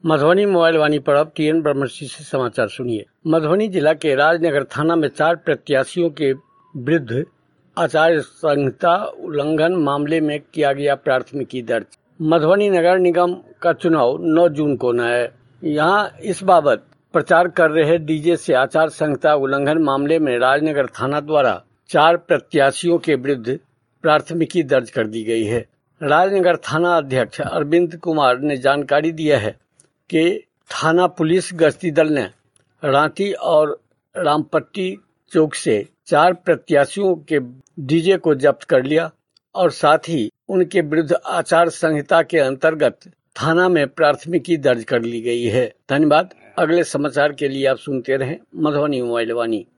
Madhubani mobile वाणी पर अब TN ब्रह्मश्री से समाचार सुनिए। मधुबनी जिला के राजनगर थाना में 4 प्रत्याशियों के विरुद्ध आचार संहिता उल्लंघन मामले में किया गया प्राथमिकी दर्ज। मधुबनी नगर निगम का चुनाव 9 जून को न है। यहाँ इस बाबत प्रचार कर रहे डीजे से आचार संहिता उल्लंघन मामले में राजनगर थाना द्वारा 4 प्रत्याशियों के विरुद्ध प्राथमिकी दर्ज कर दी गई है। राजनगर थाना अध्यक्ष अरविंद कुमार ने जानकारी दिया है कि थाना पुलिस गश्ती दल ने रांची और रामपट्टी चौक से 4 प्रत्याशियों के डीजे को जब्त कर लिया और साथ ही उनके विरुद्ध आचार संहिता के अंतर्गत थाना में प्राथमिकी दर्ज कर ली गई है। धन्यवाद। अगले समाचार के लिए आप सुनते रहें मधुबनी मोबाइल वाणी।